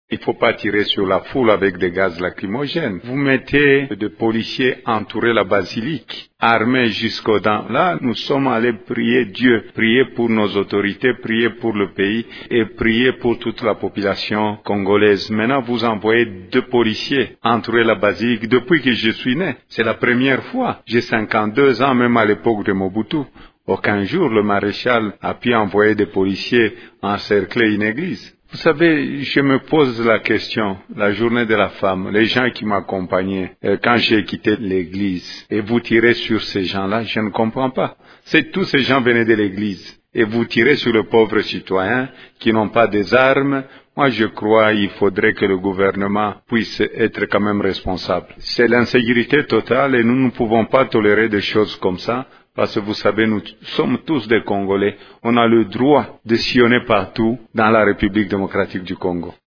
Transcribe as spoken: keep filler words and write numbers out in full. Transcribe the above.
Il ne faut pas tirer sur la foule avec des gaz lacrymogènes. Vous mettez des policiers entourer la basilique, armés jusqu'aux dents. Là, nous sommes allés prier Dieu, prier pour nos autorités, prier pour le pays et prier pour toute la population congolaise. Maintenant, vous envoyez deux policiers entourer la basilique depuis que je suis né. C'est la première fois. J'ai cinquante-deux ans, même à l'époque de Mobutu. Aucun jour, le maréchal a pu envoyer des policiers encercler une église. Vous savez, je me pose la question, la journée de la femme, les gens qui m'accompagnaient euh, quand j'ai quitté l'église, et vous tirez sur ces gens-là, je ne comprends pas. C'est tous ces gens venaient de l'église, et vous tirez sur les pauvres citoyens qui n'ont pas des armes. Moi, je crois qu'il faudrait que le gouvernement puisse être quand même responsable. C'est l'insécurité totale et nous ne pouvons pas tolérer des choses comme ça. Parce que vous savez, nous sommes tous des Congolais. On a le droit de sillonner partout dans la République démocratique du Congo.